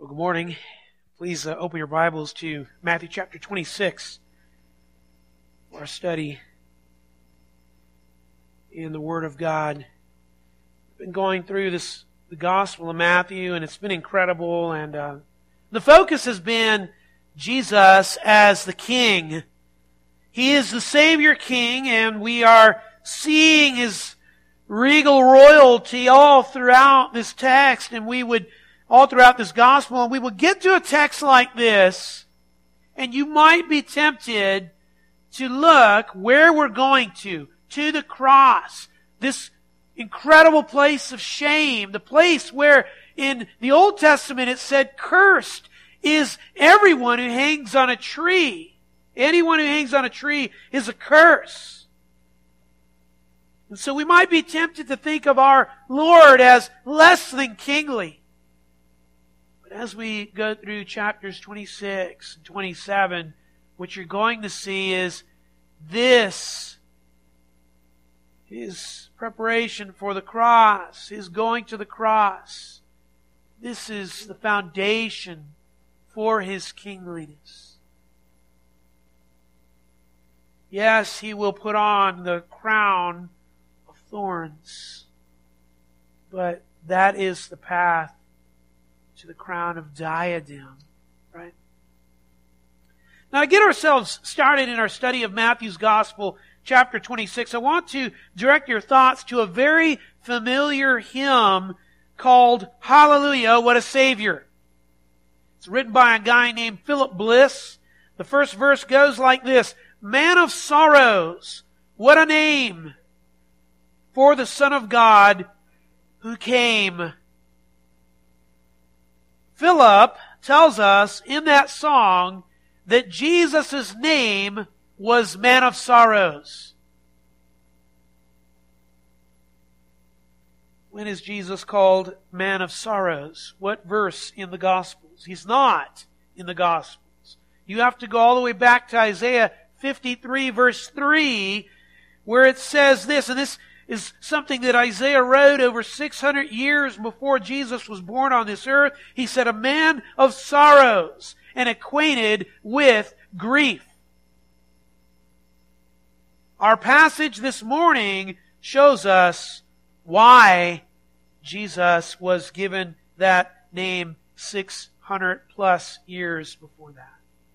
Well, good morning. Please open your Bibles to Matthew chapter 26 for our study in the Word of God. We've been going through the Gospel of Matthew, and it's been incredible. And the focus has been Jesus as the King. He is the Savior King, and we are seeing His regal royalty all throughout this text, and all throughout this gospel, and we will get to a text like this, and you might be tempted to look where we're going to the cross, this incredible place of shame, the place where in the Old Testament it said, cursed is everyone who hangs on a tree. Anyone who hangs on a tree is a curse. And so we might be tempted to think of our Lord as less than kingly. But as we go through chapters 26 and 27, what you're going to see is this, His preparation for the cross, His going to the cross. This is the foundation for His kingliness. Yes, He will put on the crown of thorns, but that is the path to the crown of diadem, right? Now, to get ourselves started in our study of Matthew's Gospel, chapter 26, I want to direct your thoughts to a very familiar hymn called Hallelujah, What a Savior. It's written by a guy named Philip Bliss. The first verse goes like this: Man of sorrows, what a name for the Son of God who came. Philip tells us in that song that Jesus' name was Man of Sorrows. When is Jesus called Man of Sorrows? What verse in the Gospels? He's not in the Gospels. You have to go all the way back to Isaiah 53 verse 3, where it says this, and this is something that Isaiah wrote over 600 years before Jesus was born on this earth. He said, a man of sorrows and acquainted with grief. Our passage this morning shows us why Jesus was given that name 600 plus years before that.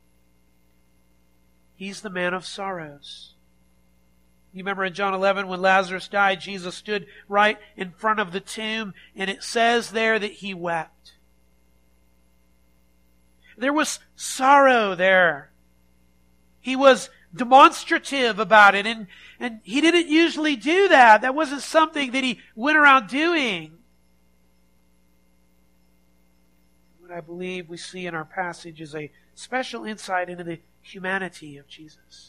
He's the man of sorrows. You remember in John 11 when Lazarus died, Jesus stood right in front of the tomb, and it says there that He wept. There was sorrow there. He was demonstrative about it, and He didn't usually do that. That wasn't something that He went around doing. What I believe we see in our passage is a special insight into the humanity of Jesus.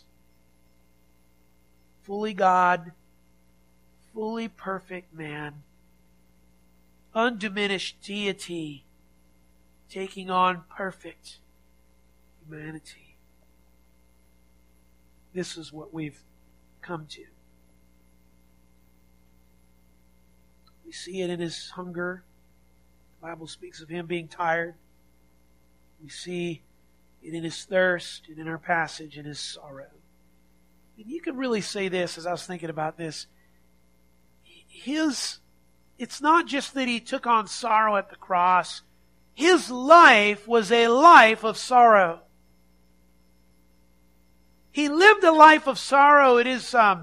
Fully God, fully perfect man, undiminished deity, taking on perfect humanity. This is what we've come to. We see it in His hunger. The Bible speaks of Him being tired. We see it in His thirst, and in our passage in His sorrow. And you could really say this as I was thinking about this. It's not just that He took on sorrow at the cross. His life was a life of sorrow. He lived a life of sorrow. It is, I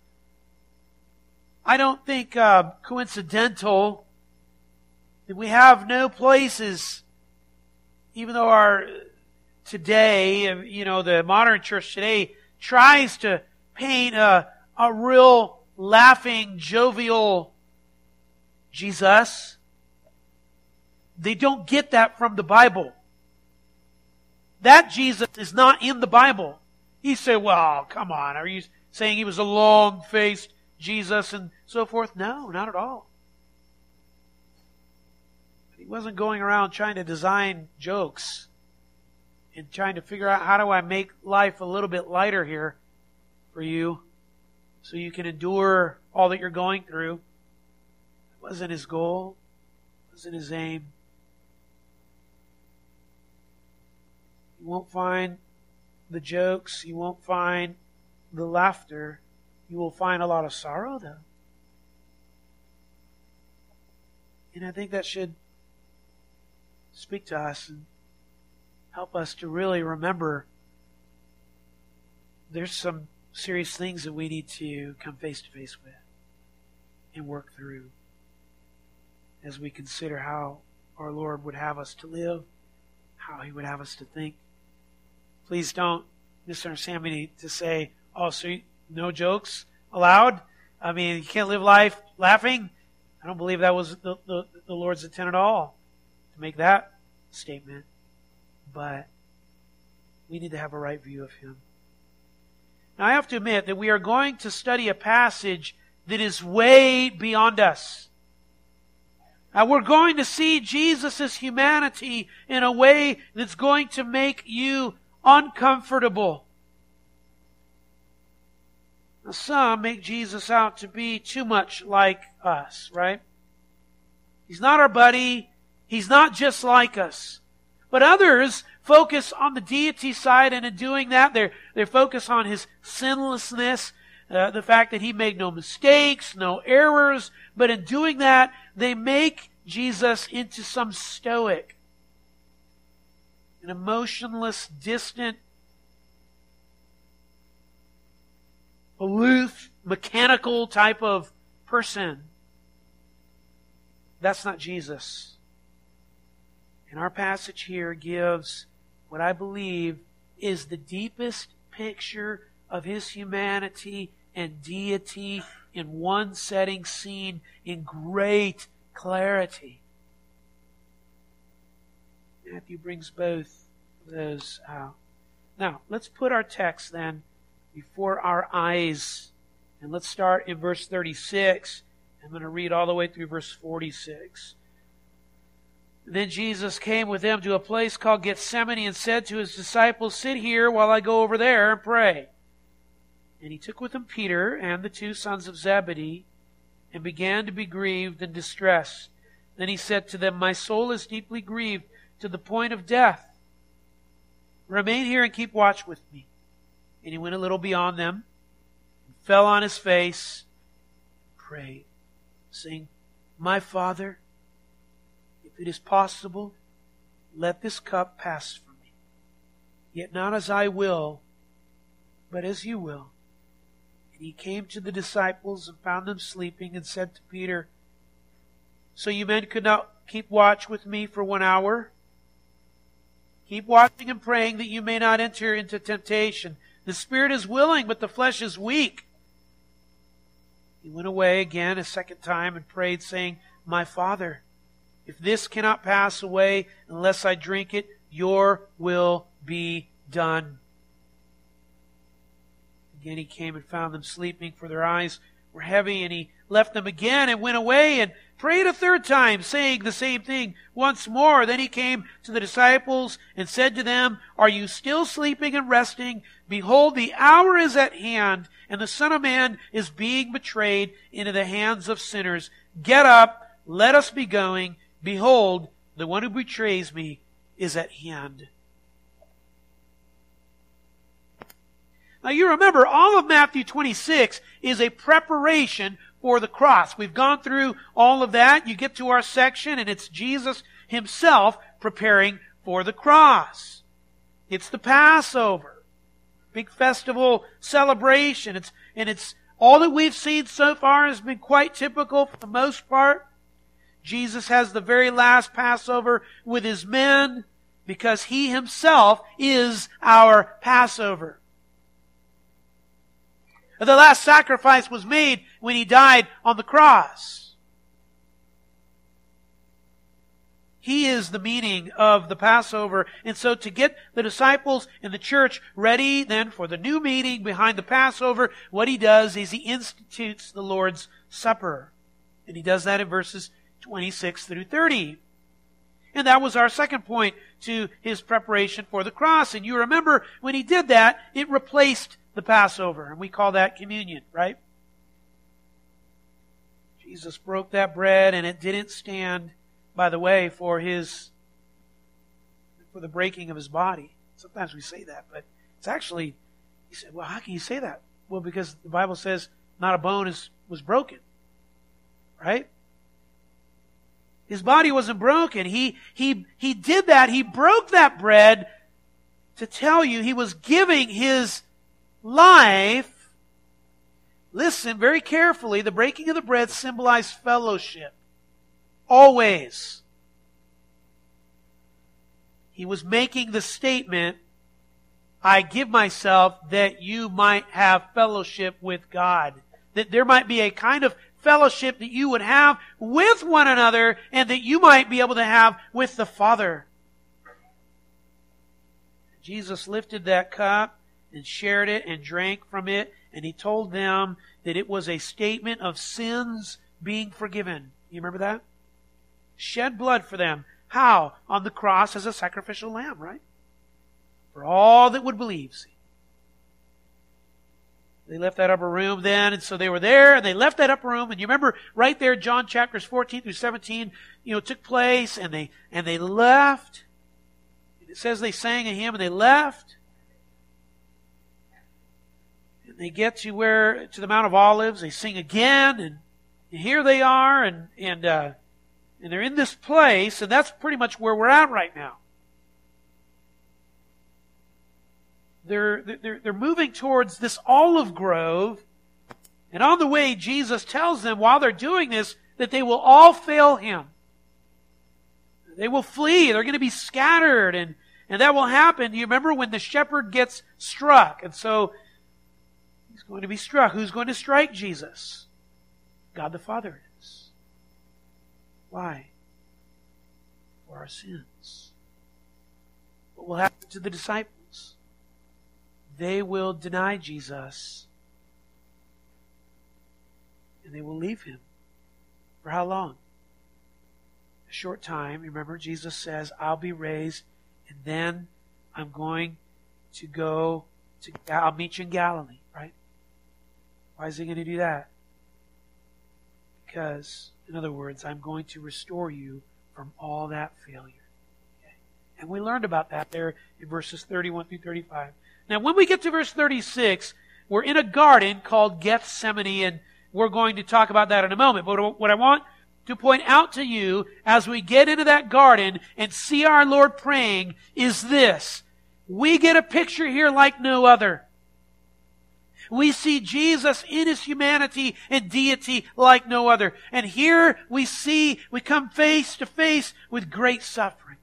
don't think, coincidental that we have no places, even though today, the modern church today tries to paint a real laughing, jovial Jesus. They don't get that from the Bible. That Jesus is not in the Bible. You say, well, come on, are you saying He was a long-faced Jesus and so forth? No, not at all. He wasn't going around trying to design jokes and trying to figure out, how do I make life a little bit lighter here for you so you can endure all that you're going through. It wasn't His goal. It wasn't His aim. You won't find the jokes. You won't find the laughter. You will find a lot of sorrow, though. And I think that should speak to us and help us to really remember there's some serious things that we need to come face to face with and work through as we consider how our Lord would have us to live, how He would have us to think. Please don't misunderstand me to say, oh, so no jokes allowed? I mean, you can't live life laughing? I don't believe that was the Lord's intent at all, to make that statement. But we need to have a right view of Him. Now, I have to admit that we are going to study a passage that is way beyond us. We're going to see Jesus' humanity in a way that's going to make you uncomfortable. Now, some make Jesus out to be too much like us, right? He's not our buddy. He's not just like us. But others focus on the deity side, and in doing that, they focus on His sinlessness, the fact that He made no mistakes, no errors. But in doing that, they make Jesus into some stoic, an emotionless, distant, aloof, mechanical type of person. That's not Jesus. And our passage here gives what I believe is the deepest picture of His humanity and deity in one setting, seen in great clarity. Matthew brings both of those out. Now, let's put our text then before our eyes. And let's start in verse 36. I'm going to read all the way through verse 46. Then Jesus came with them to a place called Gethsemane and said to His disciples, sit here while I go over there and pray. And He took with Him Peter and the two sons of Zebedee and began to be grieved and distressed. Then He said to them, my soul is deeply grieved to the point of death. Remain here and keep watch with me. And He went a little beyond them and fell on His face and prayed, saying, my Father, if it is possible, let this cup pass from me. Yet not as I will, but as You will. And He came to the disciples and found them sleeping and said to Peter, so you men could not keep watch with me for 1 hour? Keep watching and praying that you may not enter into temptation. The spirit is willing, but the flesh is weak. He went away again a second time and prayed, saying, my Father, if this cannot pass away unless I drink it, Your will be done. Again He came and found them sleeping, for their eyes were heavy, and He left them again and went away and prayed a third time, saying the same thing once more. Then He came to the disciples and said to them, are you still sleeping and resting? Behold, the hour is at hand, and the Son of Man is being betrayed into the hands of sinners. Get up, let us be going. Behold, the one who betrays me is at hand. Now you remember, all of Matthew 26 is a preparation for the cross. We've gone through all of that. You get to our section, and it's Jesus Himself preparing for the cross. It's the Passover. Big festival celebration. It's all that we've seen so far has been quite typical for the most part. Jesus has the very last Passover with His men because He Himself is our Passover. The last sacrifice was made when He died on the cross. He is the meaning of the Passover. And so to get the disciples and the church ready then for the new meeting behind the Passover, what He does is He institutes the Lord's Supper. And He does that in verses 26 through 30. And that was our second point to His preparation for the cross. And you remember when He did that, it replaced the Passover. And we call that communion, right? Jesus broke that bread, and it didn't stand, by the way, for the breaking of His body. Sometimes we say that, but it's actually, he said, well, how can you say that? Well, because the Bible says not a bone was broken. Right? His body wasn't broken. He did that. He broke that bread to tell you he was giving his life. Listen very carefully. The breaking of the bread symbolized fellowship. Always. He was making the statement, I give myself that you might have fellowship with God. That there might be a kind of fellowship that you would have with one another and that you might be able to have with the Father. Jesus lifted that cup and shared it and drank from it, and He told them that it was a statement of sins being forgiven. You remember that? Shed blood for them. How? On the cross as a sacrificial lamb, right? For all that would believe. See? They left that upper room then, and so they were there, and they left that upper room, and you remember right there, John chapters 14 through 17, took place, and they left. It says they sang a hymn, and they left. And they get to the Mount of Olives, they sing again, and here they are, and they're in this place, and that's pretty much where we're at right now. They're moving towards this olive grove, and on the way, Jesus tells them while they're doing this that they will all fail Him. They will flee. They're going to be scattered, and that will happen. You remember when the shepherd gets struck, and so he's going to be struck. Who's going to strike Jesus? God the Father is. Why? For our sins. What will happen to the disciples? They will deny Jesus. And they will leave Him. For how long? A short time. Remember, Jesus says, I'll be raised, and then I'm going to go I'll meet you in Galilee, right? Why is He going to do that? Because, in other words, I'm going to restore you from all that failure. Okay? And we learned about that there in verses 31 through 35. Now, when we get to verse 36, we're in a garden called Gethsemane, and we're going to talk about that in a moment. But what I want to point out to you as we get into that garden and see our Lord praying is this. We get a picture here like no other. We see Jesus in His humanity and deity like no other. And here we come face to face with great suffering.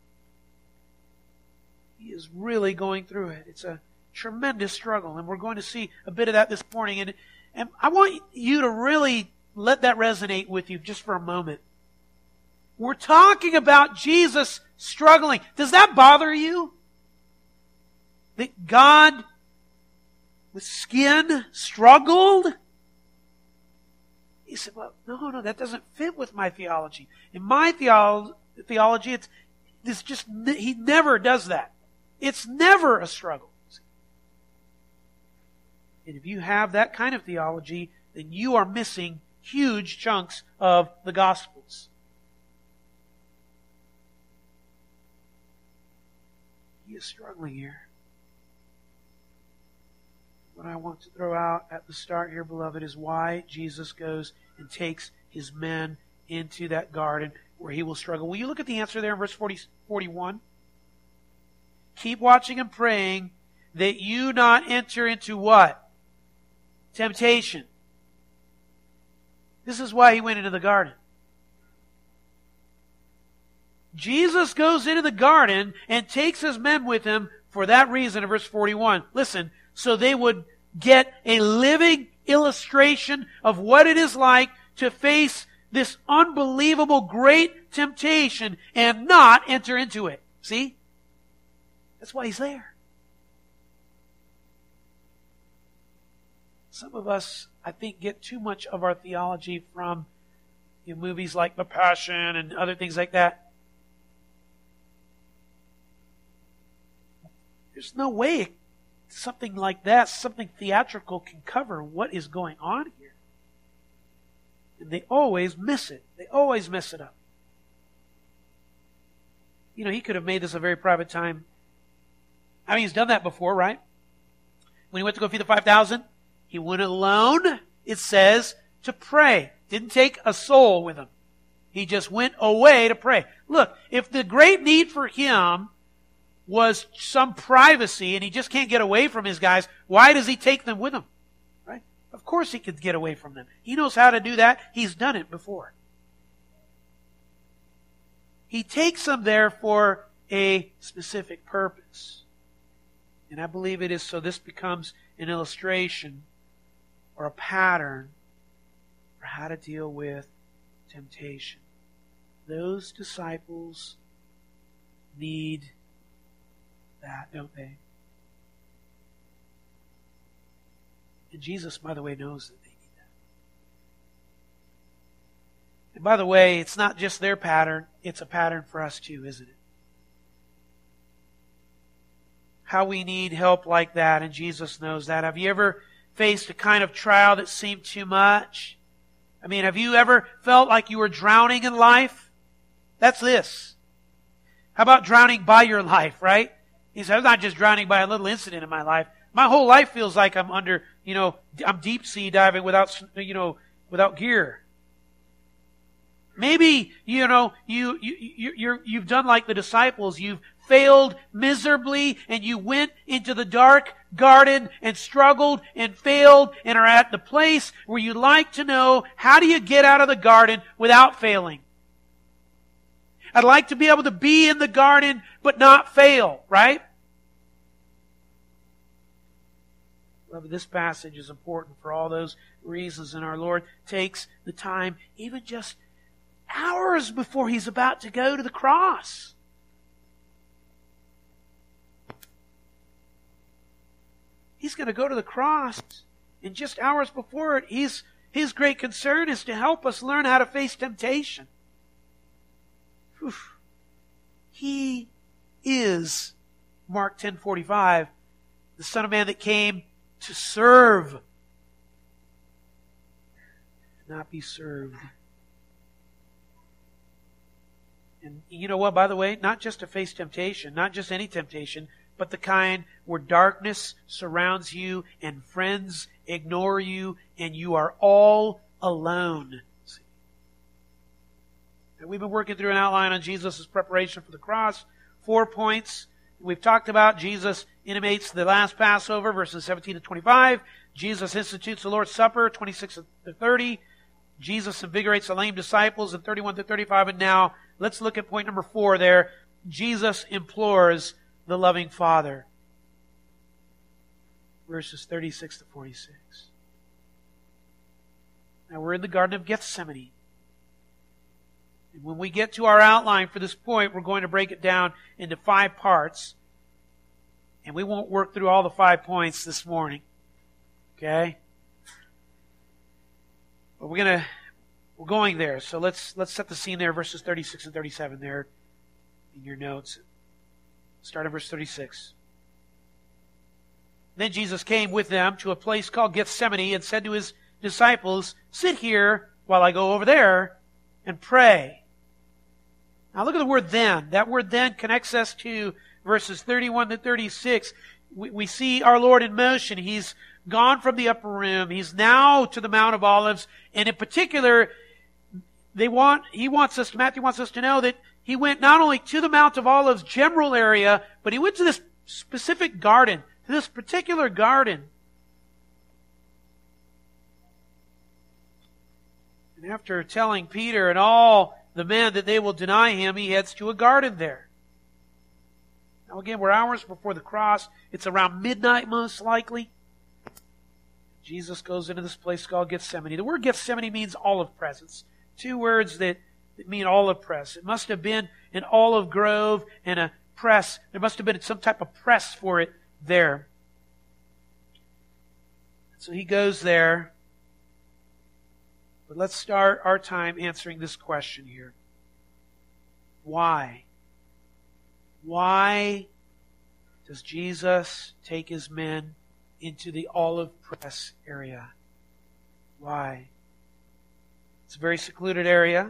He is really going through it. It's a tremendous struggle, and we're going to see a bit of that this morning. And I want you to really let that resonate with you just for a moment. We're talking about Jesus struggling. Does that bother you? That God with skin struggled? He said, well, no, that doesn't fit with my theology. In my theology, He never does that. It's never a struggle. And if you have that kind of theology, then you are missing huge chunks of the Gospels. He is struggling here. What I want to throw out at the start here, beloved, is why Jesus goes and takes His men into that garden where He will struggle. Will you look at the answer there in verse 41? Keep watching and praying that you not enter into what? Temptation. This is why He went into the garden. Jesus goes into the garden and takes His men with Him for that reason in verse 41. Listen, so they would get a living illustration of what it is like to face this unbelievable great temptation and not enter into it. See? That's why He's there. Some of us, I think, get too much of our theology from movies like The Passion and other things like that. There's no way something like that, something theatrical, can cover what is going on here. And they always miss it. They always mess it up. He could have made this a very private time I mean, he's done that before, right? When he went to go feed the 5,000, he went alone, it says, to pray. Didn't take a soul with him. He just went away to pray. Look, if the great need for him was some privacy and he just can't get away from his guys, why does he take them with him? Right? Of course he could get away from them. He knows how to do that. He's done it before. He takes them there for a specific purpose. And I believe it is so this becomes an illustration or a pattern for how to deal with temptation. Those disciples need that, don't they? And Jesus, by the way, knows that they need that. And by the way, it's not just their pattern, it's a pattern for us too, isn't it? How we need help like that, and Jesus knows that. Have you ever faced a kind of trial that seemed too much? I mean, have you ever felt like you were drowning in life? That's this. How about drowning by your life, right? He said, I'm not just drowning by a little incident in my life. My whole life feels like I'm under, I'm deep sea diving without gear. Maybe, you've done like the disciples. You've failed miserably and you went into the dark garden and struggled and failed and are at the place where you'd like to know, how do you get out of the garden without failing? I'd like to be able to be in the garden but not fail, right? Beloved, this passage is important for all those reasons, and our Lord takes the time, even just hours before He's about to go to the cross. He's going to go to the cross, and just hours before it, His great concern is to help us learn how to face temptation. Whew. He is, Mark 10:45, the Son of Man that came to serve, not be served. And you know what, by the way, not just to face temptation, not just any temptation, but the kind where darkness surrounds you and friends ignore you and you are all alone. And we've been working through an outline on Jesus' preparation for the cross. 4 points. We've talked about Jesus intimates the last Passover, verses 17 to 25. Jesus institutes the Lord's Supper, 26 to 30. Jesus invigorates the lame disciples in 31 to 35. And now, let's look at point number 4 there. Jesus implores the loving Father. Verses 36 to 46. Now we're in the Garden of Gethsemane. And when we get to our outline for this point, we're going to break it down into 5 parts. And we won't work through all the 5 points this morning. Okay? But we're going there. So let's set the scene there, verses 36 and 37 there in your notes. Start at verse 36. Then Jesus came with them to a place called Gethsemane and said to His disciples, "Sit here while I go over there and pray." Now look at the word then. That word then connects us to verses 31 to 36. We see our Lord in motion. He's gone from the upper room. He's now to the Mount of Olives. And in particular, Matthew wants us to know that He went not only to the Mount of Olives general area, but He went to this specific garden, to this particular garden. And after telling Peter and all the men that they will deny Him, He heads to a garden there. Now again, we're hours before the cross. It's around midnight most likely. Jesus goes into this place called Gethsemane. The word Gethsemane means olive press. It's 2 words that mean olive press. It must have been an olive grove and a press. There must have been some type of press for it there. So He goes there. But let's start our time answering this question here. Why? Why does Jesus take His men into the olive press area? Why? It's a very secluded area.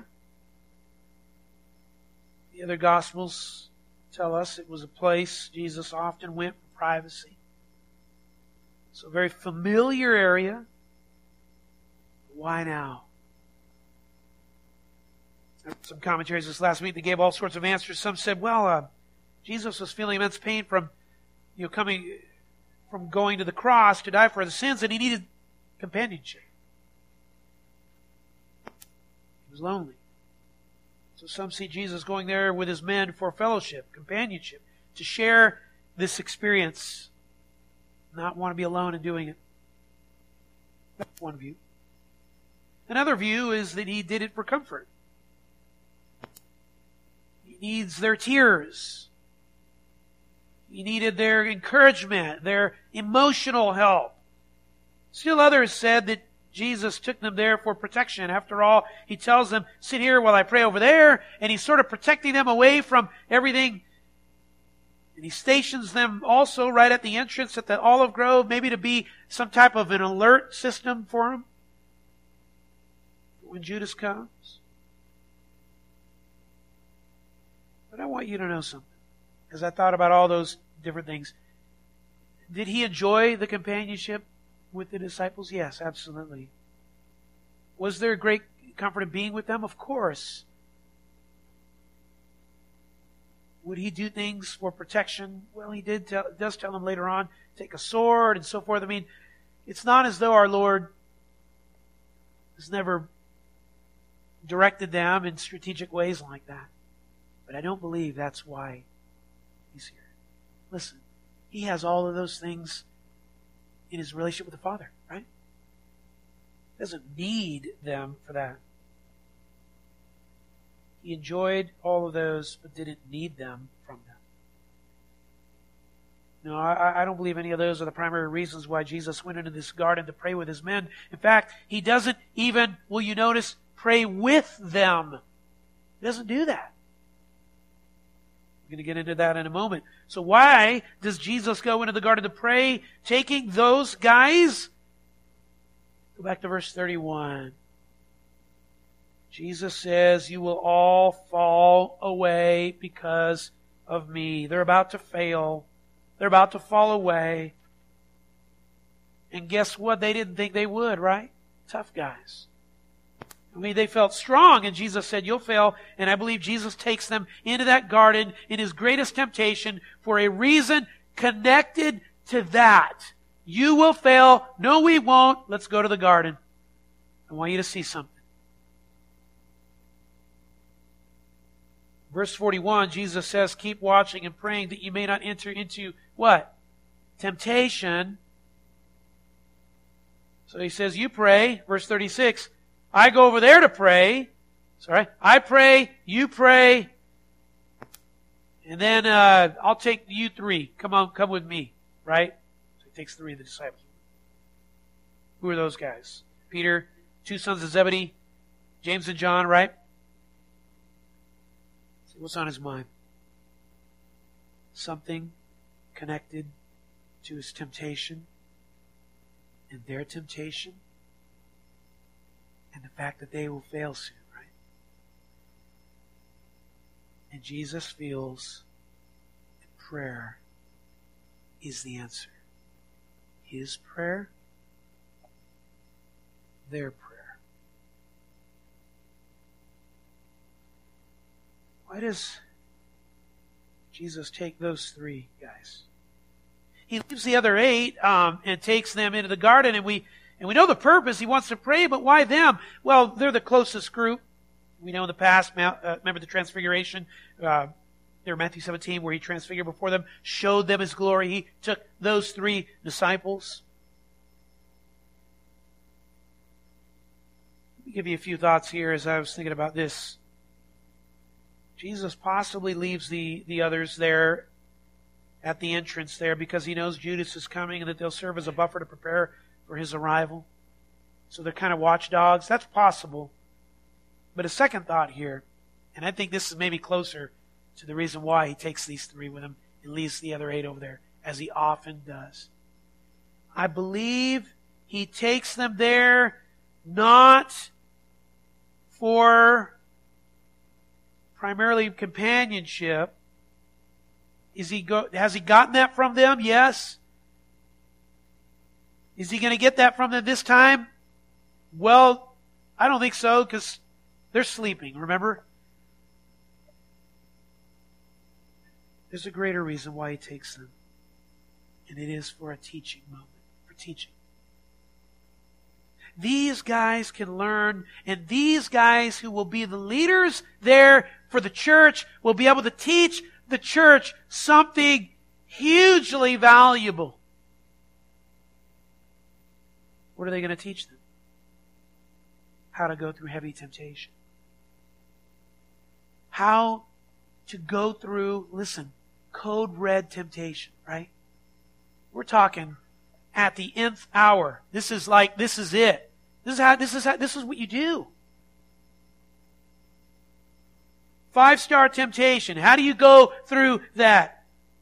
The other Gospels tell us it was a place Jesus often went for privacy. So a very familiar area. Why now? Some commentaries this last week, they gave all sorts of answers. Some said, well, Jesus was feeling immense pain from coming from going to the cross to die for the sins, and he needed companionship. He was lonely. So some see Jesus going there with his men for fellowship, companionship, to share this experience, not want to be alone in doing it. That's one view. Another view is that he did it for comfort. He needs their tears. He needed their encouragement, their emotional help. Still others said that Jesus took them there for protection. After all, he tells them, sit here while I pray over there, and he's sort of protecting them away from everything. And he stations them also right at the entrance at the olive grove, maybe to be some type of an alert system for them when Judas comes. But I want you to know something. As I thought about all those different things, did he enjoy the companionship with the disciples? Yes, absolutely. Was there great comfort in being with them? Of course. Would he do things for protection? Well, he does tell them later on, take a sword and so forth. I mean, it's not as though our Lord has never directed them in strategic ways like that. But I don't believe that's why he's here. Listen, he has all of those things in his relationship with the Father, right? He doesn't need them for that. He enjoyed all of those, but didn't need them from them. No, I don't believe any of those are the primary reasons why Jesus went into this garden to pray with his men. In fact, he doesn't even, will you notice, pray with them. He doesn't do that. We're going to get into that in a moment. So why does Jesus go into the garden to pray, taking those guys? Go back to verse 31. Jesus says, you will all fall away because of me. They're about to fail. They're about to fall away. And guess what? They didn't think they would, right? Tough guys. I mean, they felt strong, and Jesus said, you'll fail. And I believe Jesus takes them into that garden in his greatest temptation for a reason connected to that. You will fail. No, we won't. Let's go to the garden. I want you to see something. Verse 41, Jesus says, keep watching and praying that you may not enter into what? Temptation. So he says, you pray. Verse 36, I go over there to pray. Sorry. I pray, you pray. And then I'll take you three. Come with me. Right? So he takes three of the disciples. Who are those guys? Peter, two sons of Zebedee, James and John, right? See, what's on his mind? Something connected to his temptation and their temptation. And the fact that they will fail soon, right? And Jesus feels that prayer is the answer. His prayer, their prayer. Why does Jesus take those three guys? He leaves the other 8 and takes them into the garden, and we know the purpose. He wants to pray, but why them? Well, they're the closest group. We know in the past, remember the transfiguration? There, Matthew 17, where he transfigured before them, showed them his glory. He took those 3 disciples. Let me give you a few thoughts here as I was thinking about this. Jesus possibly leaves the others there at the entrance there because he knows Judas is coming and that they'll serve as a buffer to prepare for his arrival. So they're kind of watchdogs. That's possible. But a second thought here, and I think this is maybe closer to the reason why he takes these 3 with him and leaves the other 8 over there, as he often does. I believe he takes them there not for primarily companionship. Has he gotten that from them? Yes. Is he going to get that from them this time? Well, I don't think so, because they're sleeping, remember? There's a greater reason why he takes them. And it is for a teaching moment, for teaching. These guys can learn, and these guys who will be the leaders there for the church will be able to teach the church something hugely valuable. What are they going to teach them? How to go through heavy temptation. How to go through, listen, code red temptation, right? We're talking at the nth hour. This is it. This is what you do. 5-star temptation. How do you go through that?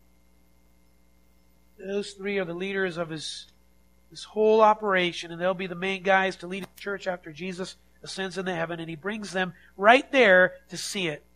Those three are the leaders of this whole operation, and they'll be the main guys to lead the church after Jesus ascends into heaven, and he brings them right there to see it.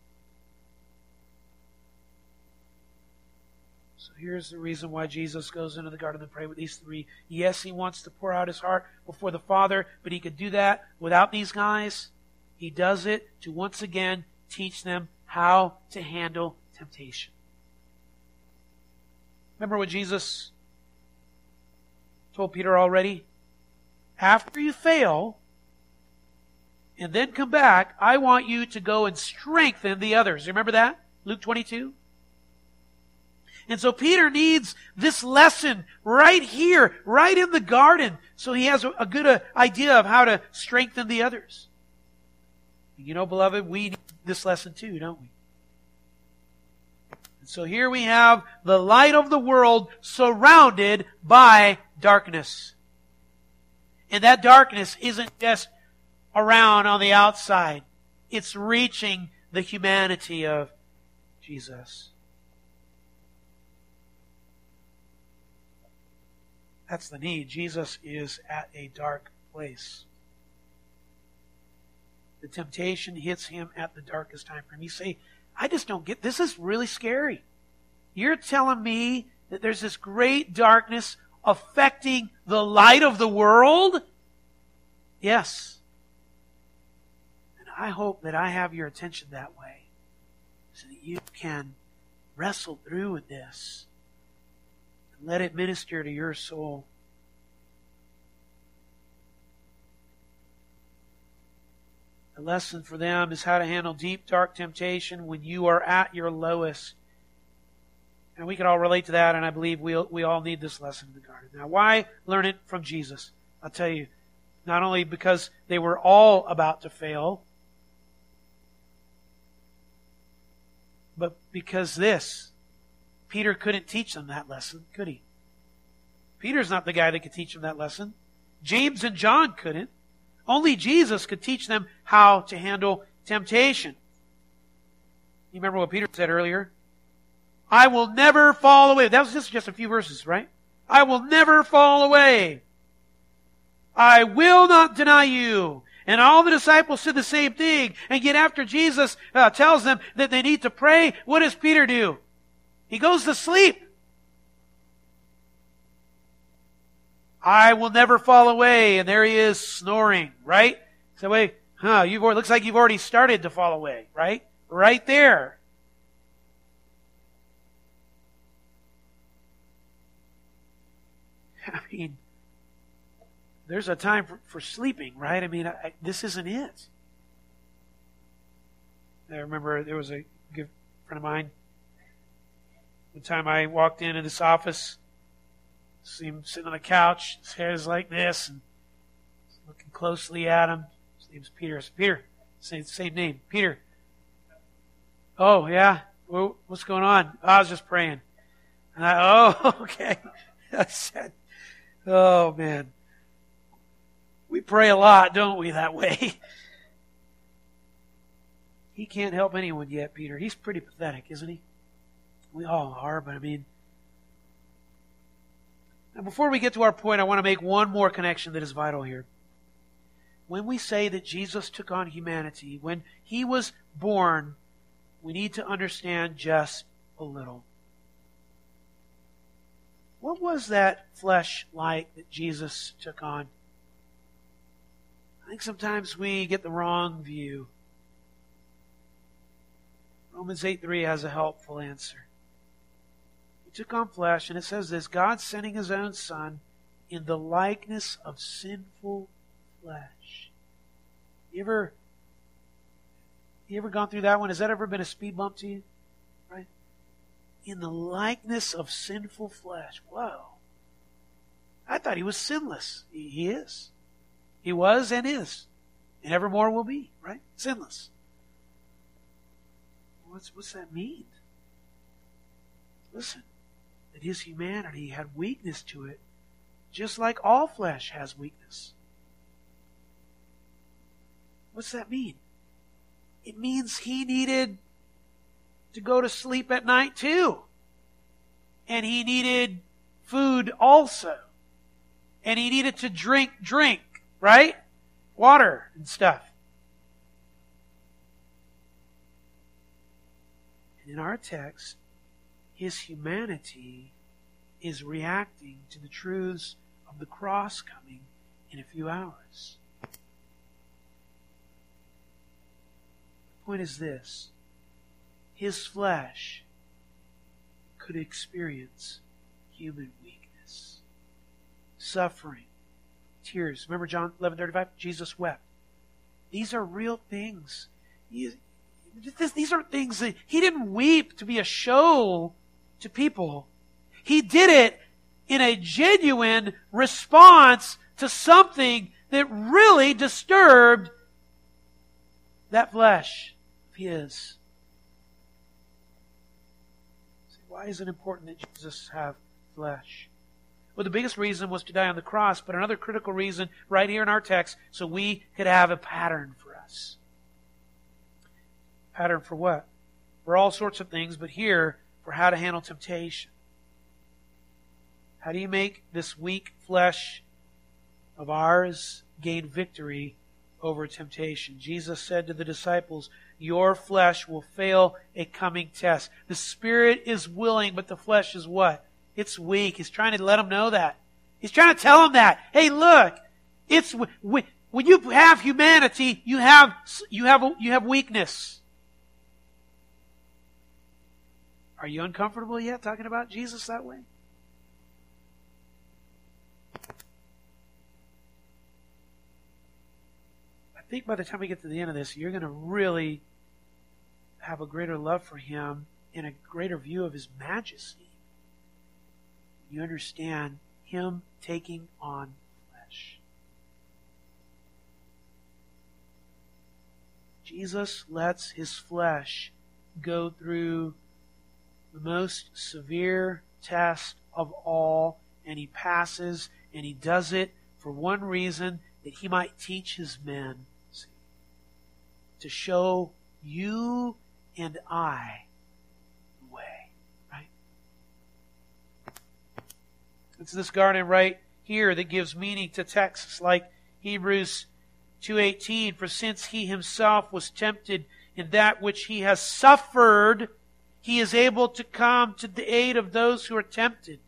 So here's the reason why Jesus goes into the garden to pray with these three. Yes, he wants to pour out his heart before the Father, but he could do that without these guys. He does it to once again teach them how to handle temptation. Remember what Jesus told Peter already? After you fail, and then come back, I want you to go and strengthen the others. Remember that? Luke 22? And so Peter needs this lesson right here, right in the garden, so he has a good idea of how to strengthen the others. You know, beloved, we need this lesson too, don't we? And so here we have the light of the world surrounded by darkness. And that darkness isn't just around on the outside. It's reaching the humanity of Jesus. That's the need. Jesus is at a dark place. The temptation hits him at the darkest time for him. You say, I just don't get, this is really scary. You're telling me that there's this great darkness affecting the light of the world? Yes. And I hope that I have your attention that way, so that you can wrestle through with this. Let it minister to your soul. The lesson for them is how to handle deep, dark temptation when you are at your lowest. And we can all relate to that, and I believe we all need this lesson in the garden. Now, why learn it from Jesus? I'll tell you, not only because they were all about to fail, but because Peter couldn't teach them that lesson, could he? Peter's not the guy that could teach them that lesson. James and John couldn't. Only Jesus could teach them how to handle temptation. You remember what Peter said earlier? I will never fall away. That was just a few verses, right? I will never fall away. I will not deny you. And all the disciples said the same thing. And yet after Jesus tells them that they need to pray, what does Peter do? He goes to sleep. I will never fall away. And there he is snoring, right? So wait, looks like you've already started to fall away, right? Right there. I mean, there's a time for sleeping, right? I mean, this isn't it. I remember there was a good friend of mine. One time I walked into this office, see him sitting on the couch, his hair is like this, and looking closely at him. His name's Peter. I said, Peter, same name, Peter. Oh, yeah? Well, what's going on? I was just praying. And okay. I said, oh, man. We pray a lot, don't we, that way? He can't help anyone yet, Peter. He's pretty pathetic, isn't he? We all are, but I mean... Now, before we get to our point, I want to make one more connection that is vital here. When we say that Jesus took on humanity, when he was born, we need to understand just a little. was that flesh like that Jesus took on? I think sometimes we get the wrong view. Romans 8:3 has a helpful answer. He took on flesh, and it says this, God sending His own Son in the likeness of sinful flesh. You ever gone through that one? Has that ever been a speed bump to you? Right? In the likeness of sinful flesh. Whoa. I thought He was sinless. He is. He was and is. And evermore will be, right? Sinless. What's that mean? Listen, that His humanity had weakness to it, just like all flesh has weakness. What's that mean? It means He needed to go to sleep at night too. And He needed food also. And He needed to drink, right? Water and stuff. And in our text, His humanity is reacting to the truths of the cross coming in a few hours. The point is this. His flesh could experience human weakness, suffering, tears. Remember John 11:35? Jesus wept. These are real things. These aren't things that He didn't weep to be a show to people. He did it in a genuine response to something that really disturbed that flesh of His. Why is it important that Jesus have flesh? Well, the biggest reason was to die on the cross, but another critical reason right here in our text, so we could have a pattern for us. Pattern for what? For all sorts of things, but here, for how to handle temptation. How do you make this weak flesh of ours gain victory over temptation? Jesus said to the disciples, your flesh will fail a coming test. The spirit is willing, but the flesh is what? It's weak. He's trying to let them know that. He's trying to tell them that. Hey, look, it's when you have humanity, you have weakness. Are you uncomfortable yet talking about Jesus that way? I think by the time we get to the end of this, you're going to really have a greater love for Him and a greater view of His majesty. You understand Him taking on flesh. Jesus lets His flesh go through the most severe test of all, and He passes, and He does it for one reason, that He might teach His men, to show you and I the way, right? It's this garden right here that gives meaning to texts like Hebrews 2:18, for since He Himself was tempted in that which He has suffered, He is able to come to the aid of those who are tempted.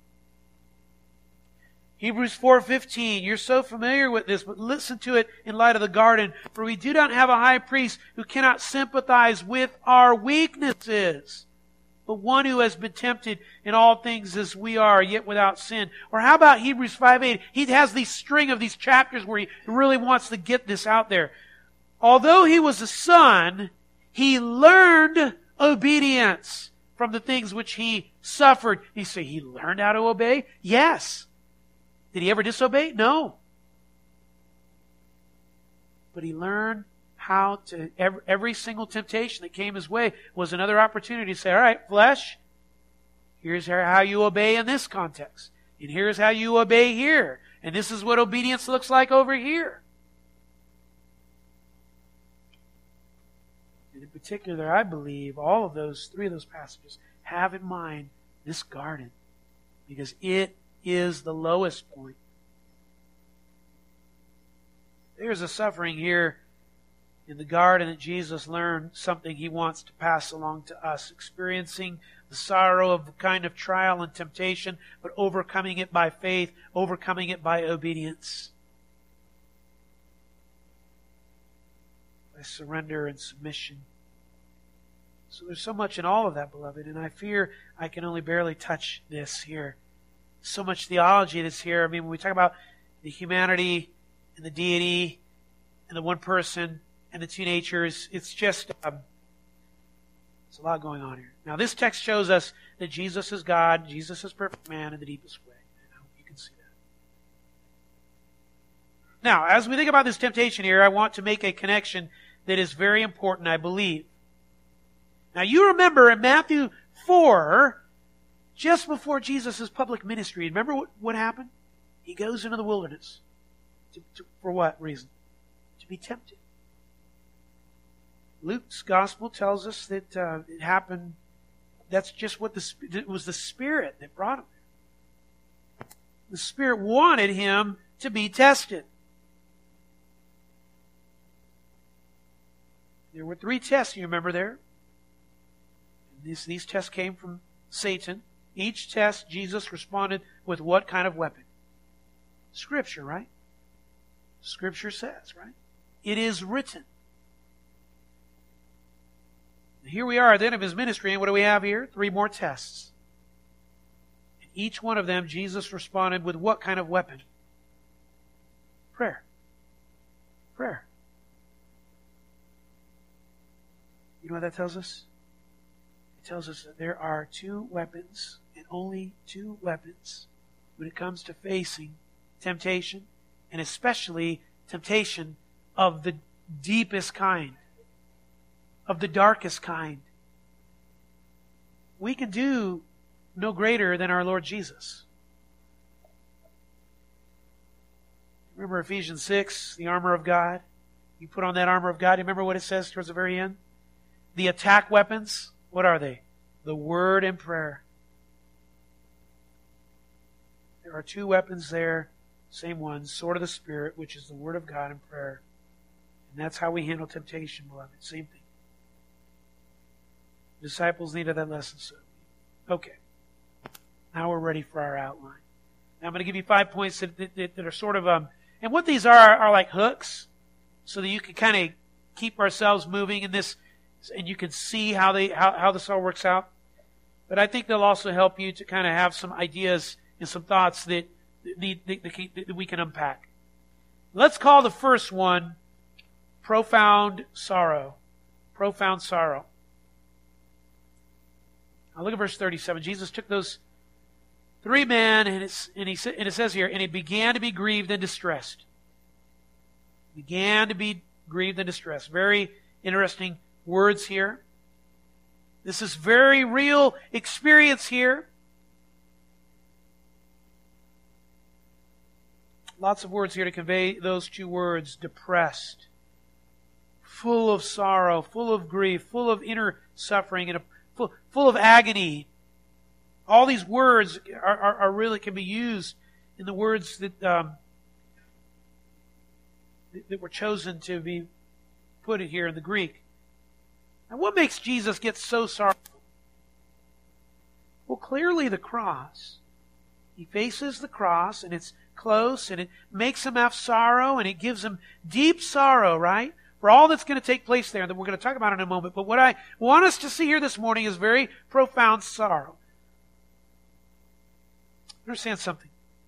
Hebrews 4:15, you're so familiar with this, but listen to it in light of the garden. For we do not have a high priest who cannot sympathize with our weaknesses, but one who has been tempted in all things as we are, yet without sin. Or how about Hebrews 5:8? He has these string of these chapters where he really wants to get this out there. Although He was a son, He learned obedience from the things which He suffered. You say, He learned how to obey? Yes. Did He ever disobey? No. But He learned how to, every single temptation that came His way was another opportunity to say, all right, flesh, here's how you obey in this context. And here's how you obey here. And this is what obedience looks like over here. And in particular, I believe all of those, three of those passages have in mind this garden. Because it is the lowest point. There's a suffering here in the garden that Jesus learned something He wants to pass along to us, experiencing the sorrow of the kind of trial and temptation, but overcoming it by faith, overcoming it by obedience, by surrender and submission. So there's so much in all of that, beloved, and I fear I can only barely touch this here. So much theology that's here. I mean, when we talk about the humanity and the deity and the one person and the two natures, it's just, it's a lot going on here. Now, this text shows us that Jesus is God, Jesus is perfect man in the deepest way. I hope you can see that. Now, as we think about this temptation here, I want to make a connection that is very important, I believe. Now, you remember in Matthew 4, just before Jesus' public ministry, remember what happened? He goes into the wilderness. For what reason? To be tempted. Luke's gospel tells us that it happened. That's just what it was the Spirit that brought him there. The Spirit wanted him to be tested. There were 3 tests, you remember there? These tests came from Satan. Each test, Jesus responded with what kind of weapon? Scripture, right? Scripture says, right? It is written. Here we are at the end of His ministry, and what do we have here? 3 more tests. And each one of them, Jesus responded with what kind of weapon? Prayer. Prayer. You know what that tells us? It tells us that there are 2 weapons, and only 2 weapons, when it comes to facing temptation, and especially temptation of the deepest kind, of the darkest kind. We can do no greater than our Lord Jesus. Remember Ephesians 6, the armor of God? You put on that armor of God. You remember what it says towards the very end? The attack weapons, what are they? The Word and prayer. There are 2 weapons there, same one, sword of the Spirit, which is the Word of God and prayer. And that's how we handle temptation, beloved. Same thing. The disciples needed that lesson, so. Okay. Now we're ready for our outline. Now I'm going to give you 5 points that are sort of, and what these are like hooks, so that you can kind of keep ourselves moving in this, and you can see how this all works out. But I think they'll also help you to kind of have some ideas and some thoughts that we can unpack. Let's call the first one profound sorrow. Profound sorrow. Now look at verse 37. Jesus took those 3 men, and it says here, and he began to be grieved and distressed. Began to be grieved and distressed. Very interesting words here. This is very real experience here. Lots of words here to convey those 2 words. Depressed. Full of sorrow, full of grief, full of inner suffering, and full of agony. All these words are really can be used in the words that were chosen to be put here in the Greek. Now, what makes Jesus get so sorrowful? Well, clearly the cross. He faces the cross, and it's close, and it makes him have sorrow, and it gives him deep sorrow, right? For all that's going to take place there, that we're going to talk about in a moment. But what I want us to see here this morning is very profound sorrow. Understand something.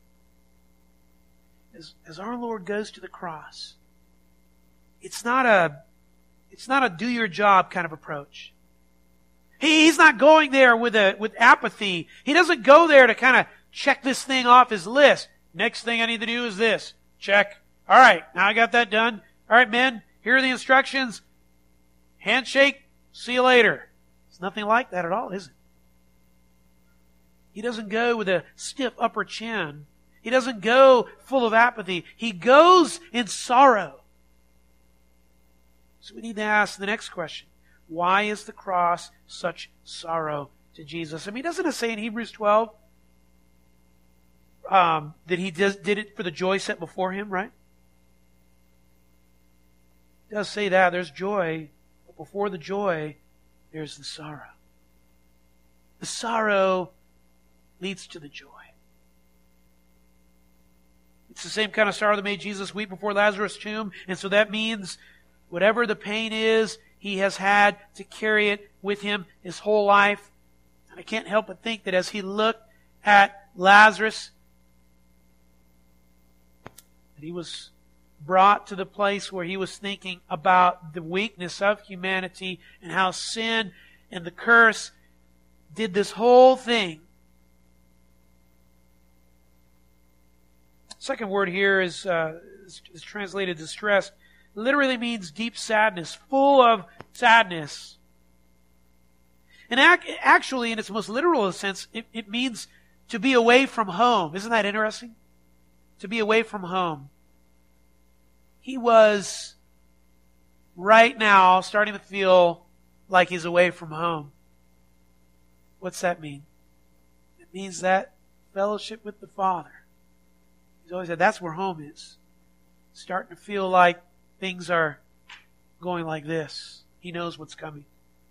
As our Lord goes to the cross, it's not a do your job kind of approach. He's not going there with apathy. He doesn't go there to kind of check this thing off his list. Next thing I need to do is this. Check. All right, now I got that done. All right, men, here are the instructions. Handshake, see you later. It's nothing like that at all, is it? He doesn't go with a stiff upper chin. He doesn't go full of apathy. He goes in sorrow. So we need to ask the next question. Why is the cross such sorrow to Jesus? I mean, doesn't it say in Hebrews 12 that He did it for the joy set before Him, right? It does say that. There's joy. But before the joy, there's the sorrow. The sorrow leads to the joy. It's the same kind of sorrow that made Jesus weep before Lazarus' tomb. And so that means whatever the pain is, he has had to carry it with him his whole life. And I can't help but think that as he looked at Lazarus, that he was brought to the place where he was thinking about the weakness of humanity and how sin and the curse did this whole thing. Second word here is translated distress. Literally means deep sadness, full of sadness. And actually, in its most literal sense, it means to be away from home. Isn't that interesting? To be away from home. He was right now starting to feel like he's away from home. What's that mean? It means that fellowship with the Father. He's always said that's where home is. Starting to feel like things are going like this. He knows what's coming.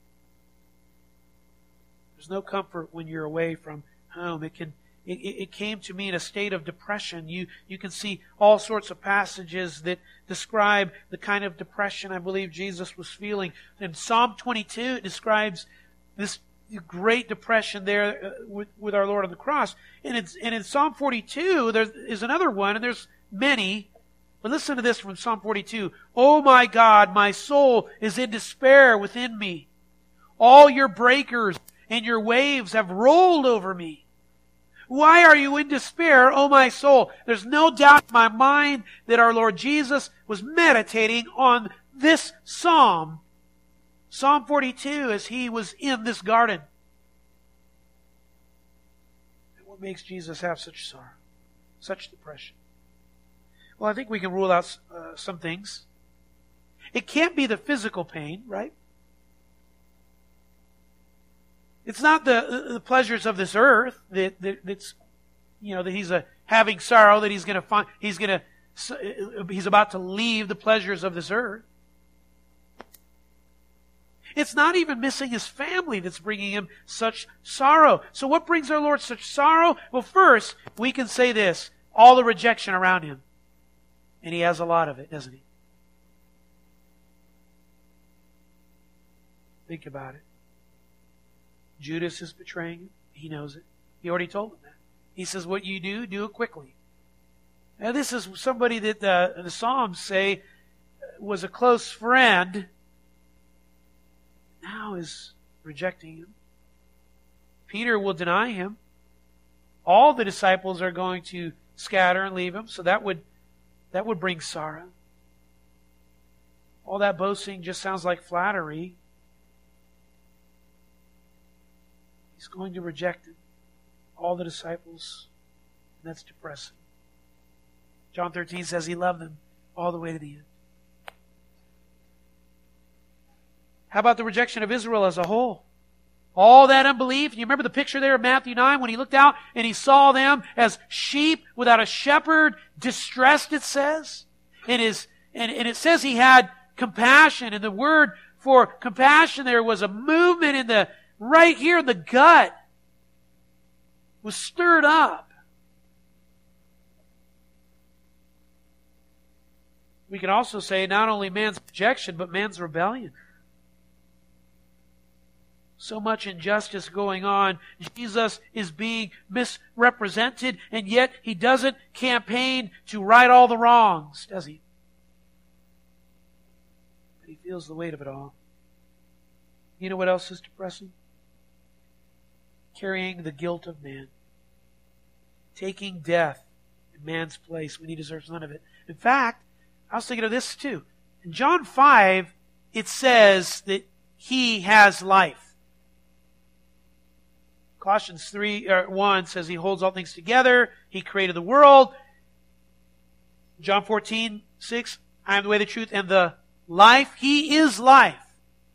There's no comfort when you're away from home. It came to me in a state of depression. You can see all sorts of passages that describe the kind of depression I believe Jesus was feeling. In Psalm 22, it describes this great depression there with our Lord on the cross. And in Psalm 42, there is another one, and there's many. But listen to this from Psalm 42. "Oh my God, my soul is in despair within me. All your breakers and your waves have rolled over me. Why are you in despair, O my soul?" There's no doubt in my mind that our Lord Jesus was meditating on this psalm. Psalm 42, as he was in this garden. And what makes Jesus have such sorrow, such depression? Well, I think we can rule out some things. It can't be the physical pain, right? It's not the pleasures of this earth that's that he's having sorrow, that he's about to leave the pleasures of this earth. It's not even missing his family that's bringing him such sorrow. So what brings our Lord such sorrow? Well, first, we can say this: all the rejection around him. And he has a lot of it, doesn't he? Think about it. Judas is betraying him. He knows it. He already told him that. He says, what you do it quickly. Now, this is somebody that the Psalms say was a close friend, now is rejecting him. Peter will deny him. All the disciples are going to scatter and leave him, so that would bring sorrow. All that boasting just sounds like flattery. He's going to reject him. All the disciples. And that's depressing. John 13 says he loved them all the way to the end. How about the rejection of Israel as a whole? All that unbelief. You remember the picture there of Matthew 9 when he looked out and he saw them as sheep without a shepherd, distressed, it says. And it says he had compassion. And the word for compassion there was a movement right here in the gut. Was stirred up. We can also say not only man's rejection, but man's rebellion. So much injustice going on. Jesus is being misrepresented, and yet he doesn't campaign to right all the wrongs, does he? But he feels the weight of it all. You know what else is depressing? Carrying the guilt of man. Taking death in man's place when he deserves none of it. In fact, I was thinking of this too. In John 5, it says that he has life. Colossians 1 says he holds all things together. He created the world. John 14:6, I am the way, the truth, and the life. He is life.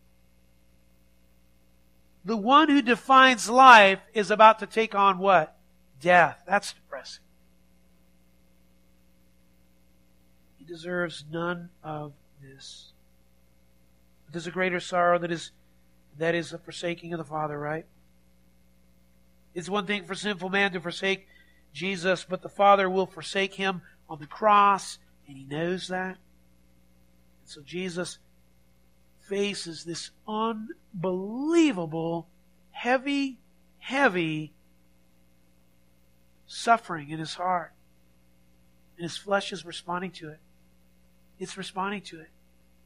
The one who defines life is about to take on what? Death. That's depressing. He deserves none of this. But there's a greater sorrow that is the forsaking of the Father, right? It's one thing for sinful man to forsake Jesus, but the Father will forsake him on the cross, and He knows that. And so Jesus faces this unbelievable, heavy suffering in His heart. And His flesh is responding to it. It's responding to it.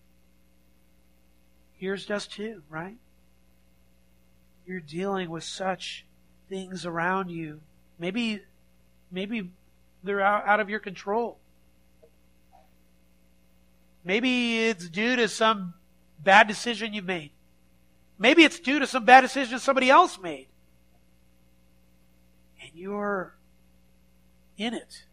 Yours does too, right? You're dealing with such things around you. Maybe they're out of your control. Maybe it's due to some bad decision you've made. Maybe it's due to some bad decision somebody else made. And you're in it.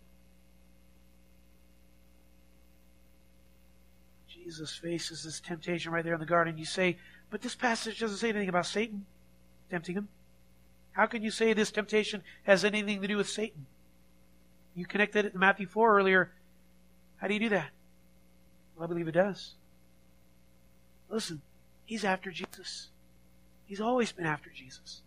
Jesus faces this temptation right there in the garden. You say, but this passage doesn't say anything about Satan tempting Him. How can you say this temptation has anything to do with Satan? You connected it to Matthew 4 earlier. How do you do that? Well, I believe it does. Listen, He's after Jesus. He's always been after Jesus.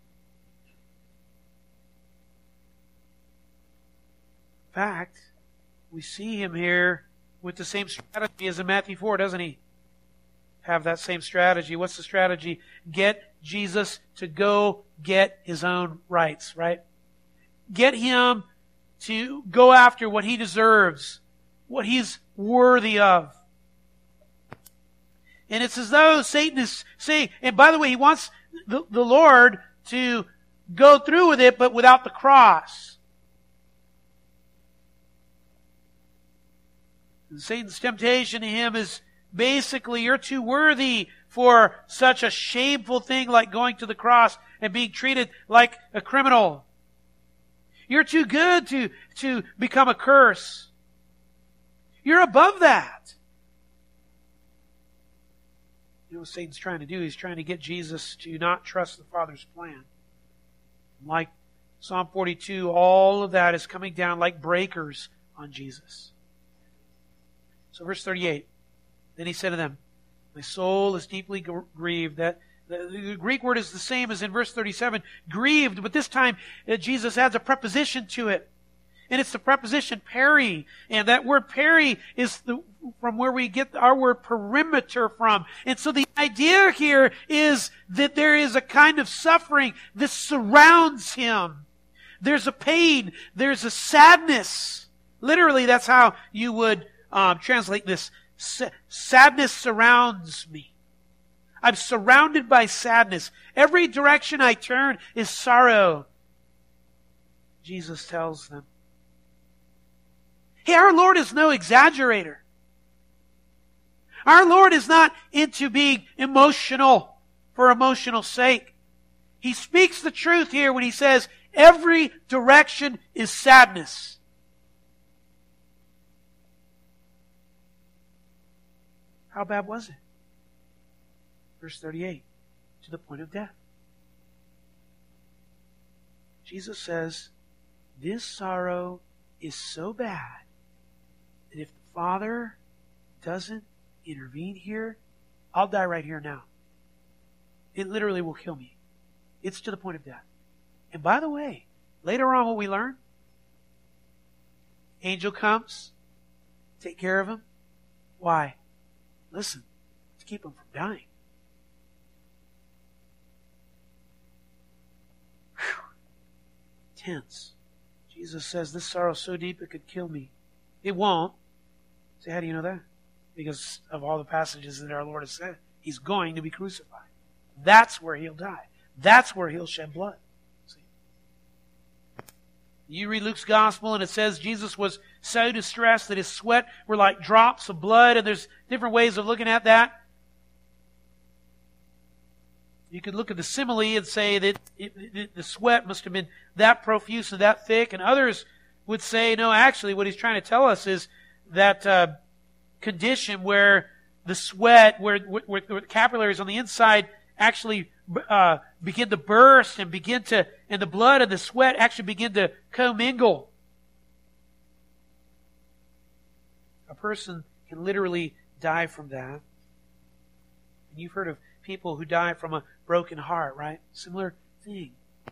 In fact, we see Him here with the same strategy as in Matthew 4, doesn't He? Have that same strategy. What's the strategy? Get Jesus to go get His own rights, right? Get Him to go after what He deserves, what He's worthy of. And it's as though Satan is saying, and by the way, he wants the Lord to go through with it, but without the cross. And Satan's temptation to him is basically, you're too worthy for such a shameful thing like going to the cross and being treated like a criminal. You're too good to become a curse. You're above that. You know what Satan's trying to do? He's trying to get Jesus to not trust the Father's plan. Like Psalm 42, all of that is coming down like breakers on Jesus. So verse 38, then He said to them, my soul is deeply grieved. That the Greek word is the same as in verse 37, grieved, but this time Jesus adds a preposition to it. And it's the preposition peri. And that word peri is from where we get our word perimeter from. And so the idea here is that there is a kind of suffering that surrounds Him. There's a pain. There's a sadness. Literally, that's how you would translate this. Sadness surrounds me. I'm surrounded by sadness. Every direction I turn is sorrow. Jesus tells them. Hey, our Lord is no exaggerator. Our Lord is not into being emotional for emotional sake. He speaks the truth here when He says, every direction is sadness. How bad was it? Verse 38, to the point of death. Jesus says, this sorrow is so bad that if the Father doesn't intervene here, I'll die right here now. It literally will kill me. It's to the point of death. And by the way, later on what we learn, angel comes, take care of him. Why? Listen, to keep him from dying. Whew. Tense. Jesus says, this sorrow is so deep it could kill me. It won't. So how do you know that? Because of all the passages that our Lord has said. He's going to be crucified. That's where He'll die. That's where He'll shed blood. See? You read Luke's Gospel and it says Jesus was so distressed that His sweat were like drops of blood, and there's different ways of looking at that. You could look at the simile and say that the sweat must have been that profuse and that thick, and others would say, no, actually what He's trying to tell us is that condition where the sweat, where the capillaries on the inside actually begin to burst and and the blood and the sweat actually begin to commingle. A person can literally die from that. And you've heard of people who die from a broken heart, right? Similar thing.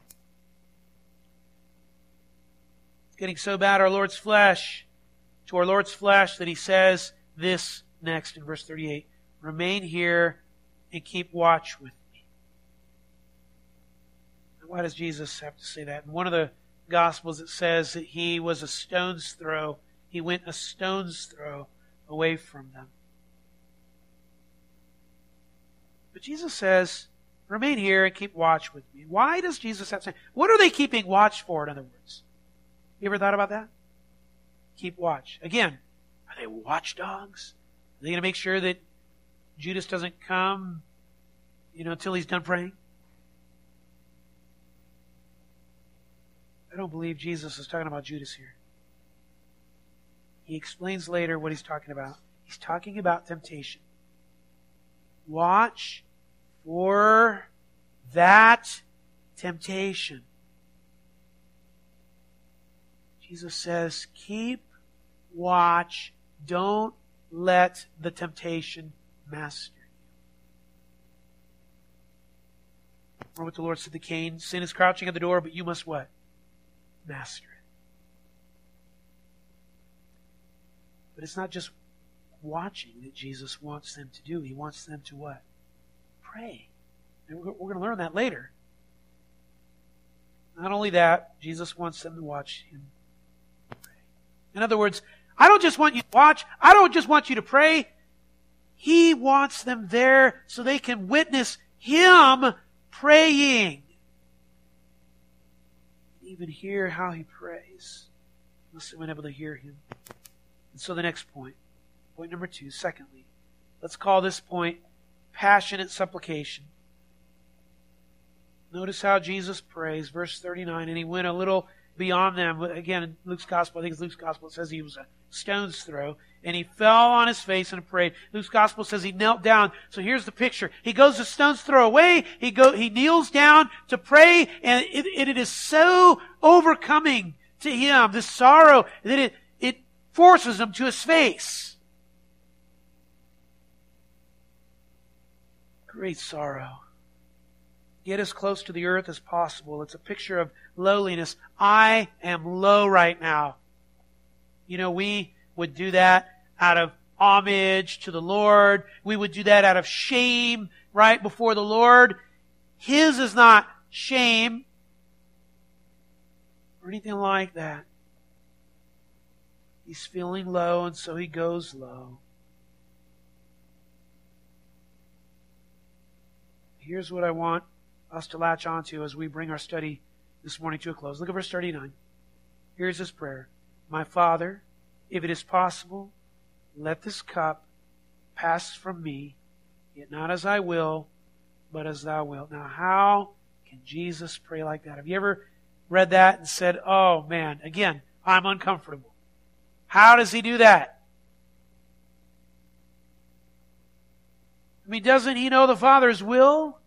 It's getting so bad, our Lord's flesh, that He says this next in verse 38. Remain here and keep watch with me. Now, why does Jesus have to say that? In one of the Gospels it says that He was a stone's throw. He went a stone's throw away from them. But Jesus says, remain here and keep watch with me. Why does Jesus have to say? What are they keeping watch for, in other words? You ever thought about that? Keep watch. Again, are they watchdogs? Are they going to make sure that Judas doesn't come, until he's done praying? I don't believe Jesus is talking about Judas here. He explains later what He's talking about. He's talking about temptation. Watch for that temptation. Jesus says, keep watch. Don't let the temptation master you. Remember what the Lord said to Cain? Sin is crouching at the door, but you must what? Master it. But it's not just watching that Jesus wants them to do. He wants them to what? Pray. And we're going to learn that later. Not only that, Jesus wants them to watch Him pray. In other words, I don't just want you to watch. I don't just want you to pray. He wants them there so they can witness Him praying. Even hear how He prays. Must have been able to hear Him. And so the next point number 2, secondly, let's call this point passionate supplication. Notice how Jesus prays, verse 39, and He went a little beyond them. Again, in Luke's Gospel, I think it's Luke's Gospel, it says He was a stone's throw, and He fell on His face and prayed. Luke's Gospel says He knelt down. So here's the picture. He goes a stone's throw away, He kneels down to pray, and it is so overcoming to Him, this sorrow, that it forces Him to His face. Great sorrow. Get as close to the earth as possible. It's a picture of lowliness. I am low right now. We would do that out of homage to the Lord. We would do that out of shame right before the Lord. His is not shame or anything like that. He's feeling low, and so He goes low. Here's what I want us to latch onto as we bring our study this morning to a close. Look at verse 39. Here's His prayer. My Father, if it is possible, let this cup pass from me, yet not as I will, but as Thou wilt. Now, how can Jesus pray like that? Have you ever read that and said, oh man, again, I'm uncomfortable? How does He do that? I mean, doesn't He know the Father's will?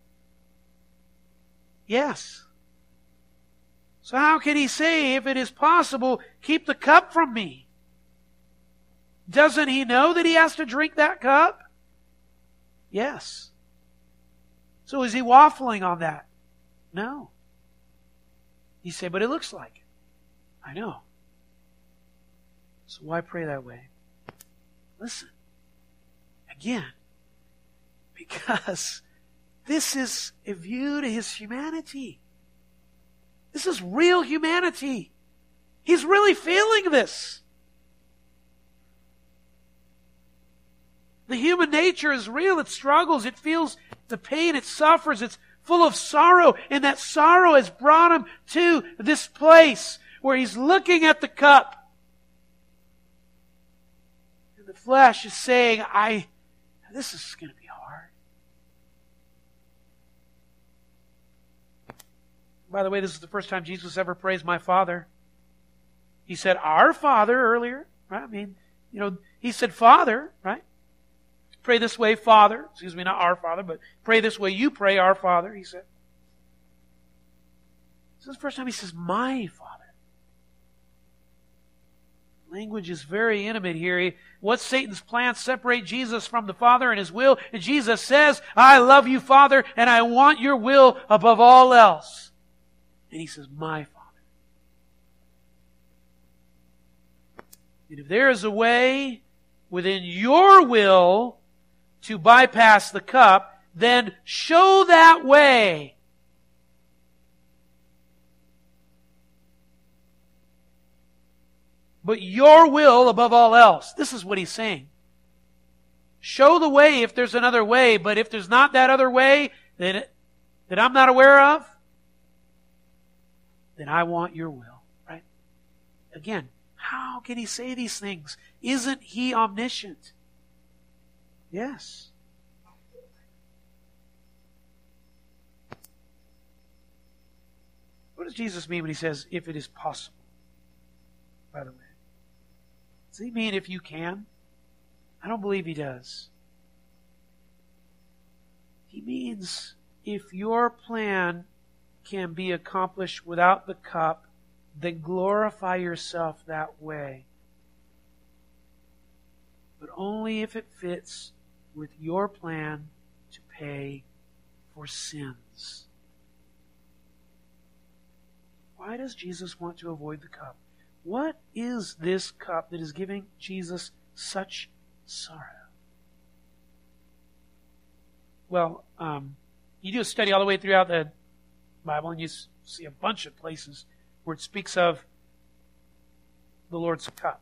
Yes. So how can He say, if it is possible, keep the cup from me? Doesn't He know that He has to drink that cup? Yes. So is He waffling on that? No. You say, but it looks like it. I know. So why pray that way? Listen. Again. Because this is a view to His humanity. This is real humanity. He's really feeling this. The human nature is real. It struggles. It feels the pain. It suffers. It's full of sorrow. And that sorrow has brought Him to this place where He's looking at the cup. And the flesh is saying, this is going to be hard. By the way, this is the first time Jesus ever praised my Father. He said, our Father earlier, right? I mean, He said Father, right? Pray this way, Father. Excuse me, not our Father, but pray this way, you pray, our Father, He said. This is the first time He says, my Father. Language is very intimate here. What's Satan's plan? Separate Jesus from the Father and His will. And Jesus says, I love you, Father, and I want your will above all else. And He says, my Father. And if there is a way within your will to bypass the cup, then show that way. But your will above all else. This is what He's saying. Show the way if there's another way, but if there's not that other way that I'm not aware of, then I want your will. Right? Again, how can He say these things? Isn't He omniscient? Yes. What does Jesus mean when He says, if it is possible? By the way. Does He mean if you can? I don't believe He does. He means if your plan can be accomplished without the cup, then glorify yourself that way. But only if it fits with your plan to pay for sins. Why does Jesus want to avoid the cup? What is this cup that is giving Jesus such sorrow? Well, you do a study all the way throughout the Bible and you see a bunch of places where it speaks of the Lord's cup.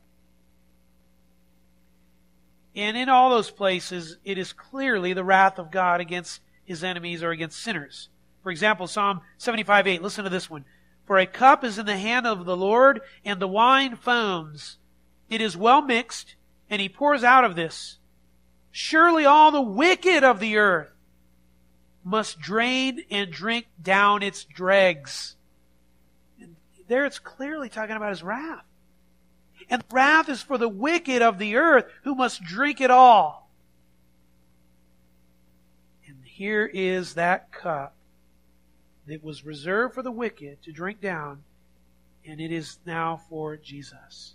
And in all those places, it is clearly the wrath of God against His enemies or against sinners. For example, Psalm 75:8. Listen to this one. For a cup is in the hand of the Lord, and the wine foams. It is well mixed, and He pours out of this. Surely all the wicked of the earth must drain and drink down its dregs. And there it's clearly talking about His wrath. And the wrath is for the wicked of the earth who must drink it all. And here is that cup that was reserved for the wicked to drink down, and it is now for Jesus.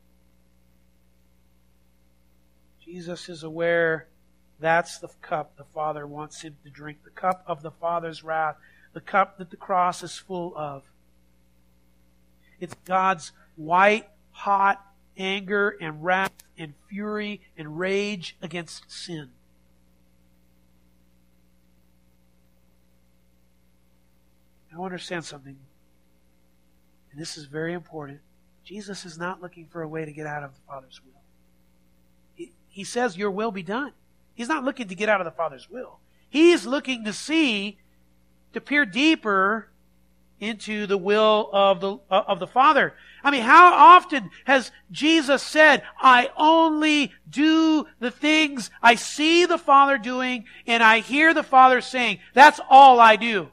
Jesus is aware that's the cup the Father wants Him to drink, the cup of the Father's wrath, the cup that the cross is full of. It's God's white, hot anger and wrath and fury and rage against sin. Now understand something, and this is very important. Jesus is not looking for a way to get out of the Father's will. He says, your will be done. He's not looking to get out of the Father's will. He's looking to peer deeper into the will of the Father. I mean, how often has Jesus said, I only do the things I see the Father doing and I hear the Father saying. That's all I do.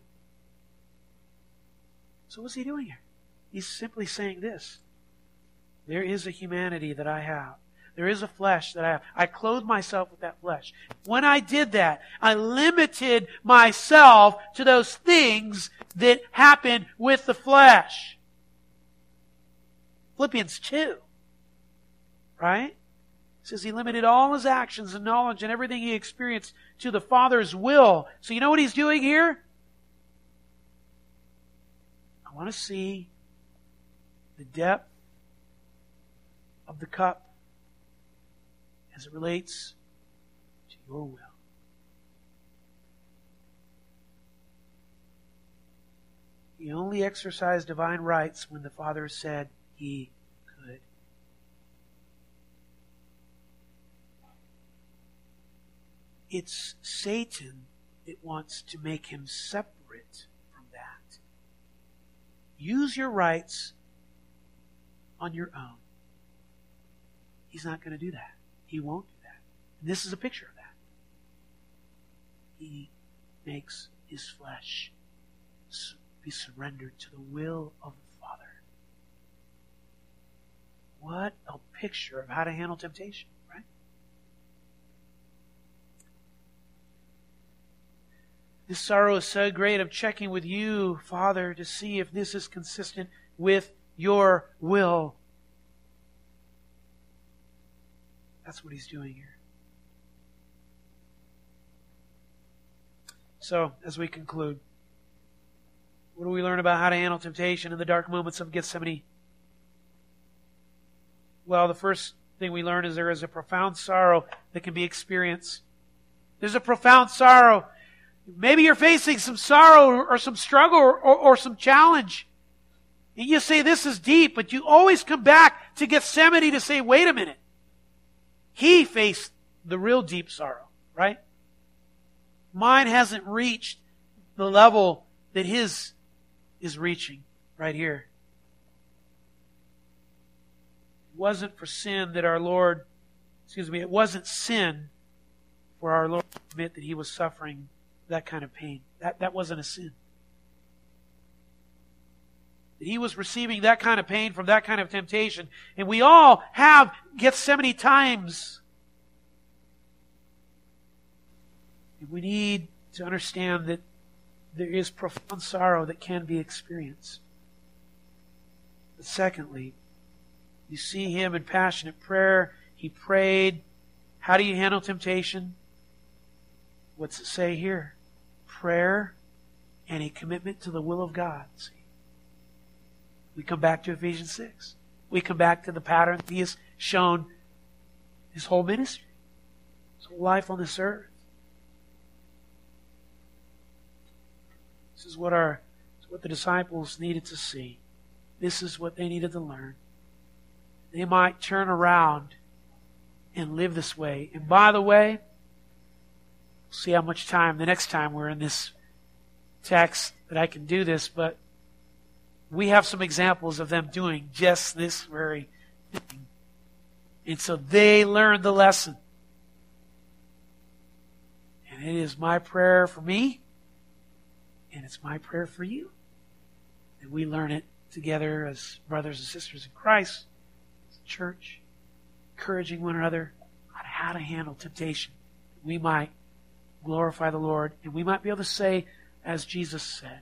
So what's He doing here? He's simply saying this. There is a humanity that I have. There is a flesh that I have. I clothe myself with that flesh. When I did that, I limited myself to those things that happen with the flesh. Philippians 2. Right? It says He limited all His actions and knowledge and everything He experienced to the Father's will. So you know what He's doing here? I want to see the depth of the cup as it relates to your will. He only exercised divine rights when the Father said He could. It's Satan that wants to make Him separate from that. Use your rights on your own. He's not going to do that. He won't do that. And this is a picture of that. He makes His flesh be surrendered to the will of the Father. What a picture of how to handle temptation, right? This sorrow is so great. I'm checking with you, Father, to see if this is consistent with your will. That's what He's doing here. So, as we conclude, what do we learn about how to handle temptation in the dark moments of Gethsemane? Well, the first thing we learn is there is a profound sorrow that can be experienced. There's a profound sorrow. Maybe you're facing some sorrow or some struggle or some challenge. And you say, this is deep, but you always come back to Gethsemane to say, wait a minute. He faced the real deep sorrow, right? Mine hasn't reached the level that His is reaching right here. It wasn't for sin that our Lord, it wasn't sin for our Lord to admit that He was suffering that kind of pain. That wasn't a sin. That He was receiving that kind of pain from that kind of temptation. And we all have Gethsemane times. And we need to understand that there is profound sorrow that can be experienced. But secondly, you see Him in passionate prayer. He prayed. How do you handle temptation? What's it say here? Prayer and a commitment to the will of God. See? We come back to Ephesians 6. We come back to the pattern He has shown His whole ministry, His whole life on this earth. This is what the disciples needed to see. This is what they needed to learn. They might turn around and live this way. And by the way, we'll see how much time the next time we're in this text that I can do this, but we have some examples of them doing just this very thing. And so they learned the lesson. And it is my prayer for me, and it's my prayer for you, that we learn it together as brothers and sisters in Christ, as a church, encouraging one another on how to handle temptation. We might glorify the Lord, and we might be able to say, as Jesus said,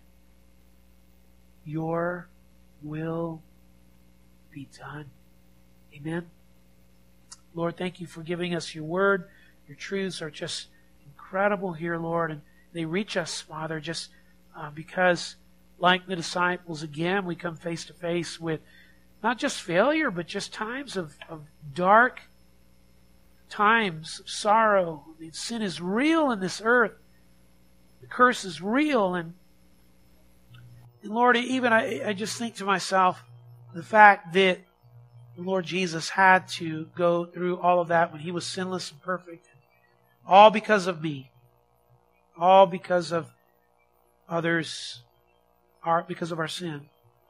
Your will be done. Amen. Lord, thank You for giving us Your word. Your truths are just incredible here, Lord, and they reach us, Father, just because, like the disciples, again, we come face to face with not just failure, but just times of dark times of sorrow. I mean, sin is real in this earth. The curse is real. And Lord, even I just think to myself, the fact that the Lord Jesus had to go through all of that when He was sinless and perfect, all because of me, all because of others, because of our sin.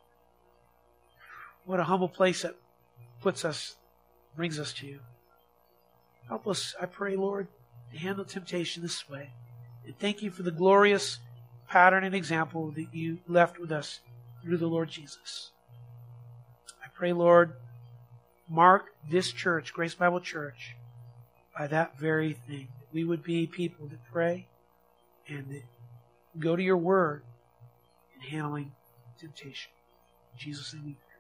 What a humble place that brings us to. Help us, I pray, Lord, to handle temptation this way. And thank You for the glorious pattern and example that You left with us through the Lord Jesus. I pray, Lord, mark this church, Grace Bible Church, by that very thing. That we would be people that pray and that go to Your word in handling temptation. In Jesus' name we pray.